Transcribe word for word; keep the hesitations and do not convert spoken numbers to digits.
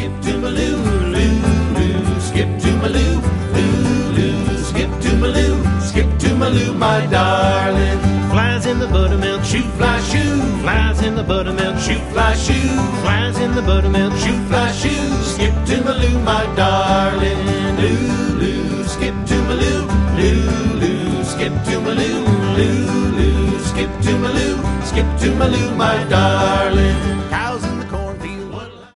skip to my loo, loo, loo, skip to my loo, loo, loo, skip to my loo, skip to my loo, my darling. Flies in the buttermilk, Shoot, fly, shoe, flies in the buttermilk, shoot, fly, shoe, flies in the buttermilk, shoot, fly, shoe, skip to my loo, my darling. Loo, loo, skip to my loo, loo, loo, skip to my loo, loo, loo, skip to my loo, skip to my loo, my darling. Cow